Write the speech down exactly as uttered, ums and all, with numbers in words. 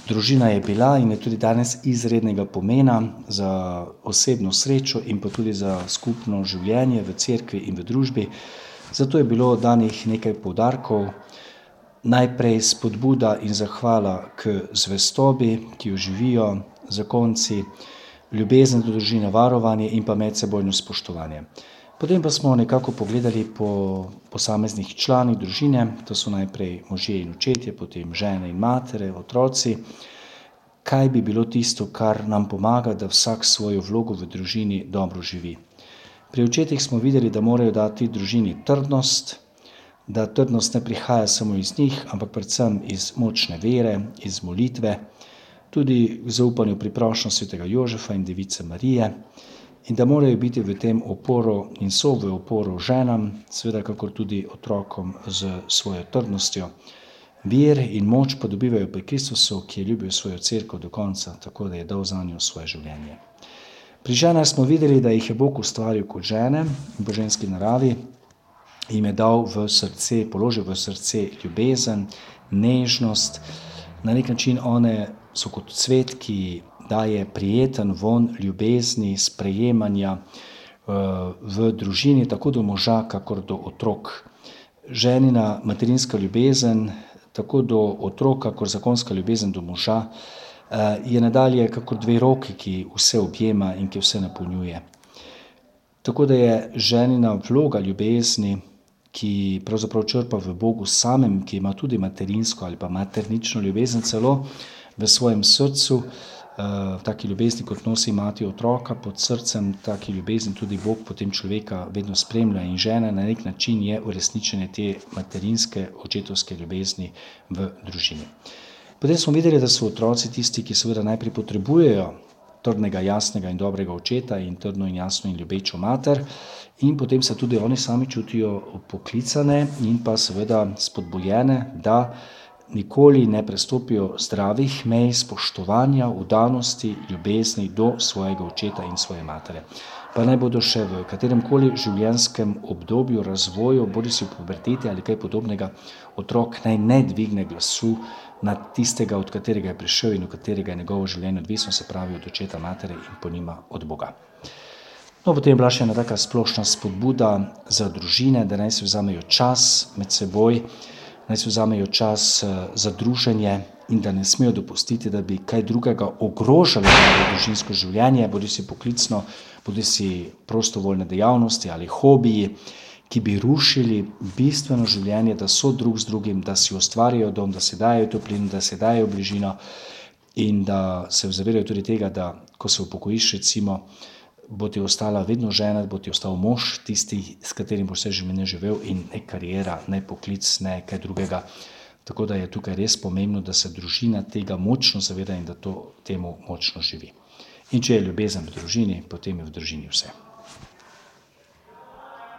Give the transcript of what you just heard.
Družina je bila in je tudi danes izrednega pomena za osebno srečo in pa tudi za skupno življenje v cerkvi in v družbi. Zato je bilo danih nekaj poudarkov. Najprej spodbuda in zahvala k zvestobi, ki jo živijo zakonci, ljubezen do družine, varovanje in pa medsebojno spoštovanje. Potem pa smo nekako pogledali po posameznih članih družine, to so najprej možje in očetje, potem žene in matere, otroci. Kaj bi bilo tisto, kar nam pomaga, da vsak svojo vlogo v družini dobro živi? Pri očetih smo videli, da morajo dati družini trdnost, da trdnost ne prihaja samo iz njih, ampak predvsem iz močne vere, iz molitve, tudi v zaupanju pri prošnji svetega Jožefa in device Marije, in da morajo biti v tem oporo in so v oporo ženam, seveda kakor tudi otrokom z svojo trdnostjo. Vir in moč pa dobivajo pri Kristusu, ki je ljubil svojo cerkev do konca, tako da je dal zanjo svoje življenje. Pri ženah smo videli, da jih je Bog ustvaril kot žene in po ženski naravi, jim je dal v srce, položil v srce ljubezen, nežnost. Na nek način one so kot cvet, ki daje prijeten vonj ljubezni, sprejemanja v družini, tako do moža, kakor do otrok. Ženina materinska ljubezen, tako do otrok, kakor zakonska ljubezen do moža, je nadalje kakor dve roki, ki vse objema in ki vse napolnjuje. Tako da je ženina vloga ljubezni, ki pravzaprav črpa v Bogu samem, ki ima tudi materinsko ali pa maternično ljubezen celo v svojem srcu, v taki ljubezni, kot nosi mati otroka pod srcem, taki ljubezni tudi Bog potem človeka vedno spremlja in žena na nek način je uresničenje te materinske, očetovske ljubezni v družini. Potem smo videli, da so otroci tisti, ki seveda najprej potrebujejo trdnega, jasnega in dobrega očeta in trdno in jasno in ljubečo mater in potem se tudi oni sami čutijo poklicane in pa seveda spodbujene, da nikoli ne prestopijo zdravih mej spoštovanja, vdanosti, ljubezni do svojega očeta in svoje matere. Pa naj bodo še v kateremkoli življenjskem obdobju, razvoju, bodisi v puberteti ali kaj podobnega, otrok naj ne dvigne glasu na tistega, od katerega je prišel in od katerega je njegovo življenje odvisno, se pravi od očeta, matere in po njima od Boga. No, potem je bila še ena taka splošna spodbuda za družine, da naj si vzamejo čas med seboj, naj si vzamejo čas za druženje in da ne smejo dopustiti, da bi kaj drugega ogrožalo družinsko življenje, bodisi poklicno, bodisi prostovoljne dejavnosti ali hobiji, ki bi rušili bistveno življenje, da so drug z drugim, da si ustvarjajo dom, da si dajo toplino, da si dajo bližino in da se zavedajo tudi tega, da ko se upokojiš, recimo, bo ti ostala vedno žena, bo ti ostal mož, tisti, s katerim boš vse življenje živel in ne kariera, ne poklic, ne kaj drugega. Tako da je tukaj res pomembno, da se družina tega močno zaveda in da to temu močno živi. In če je ljubezen v družini, potem je v družini vse.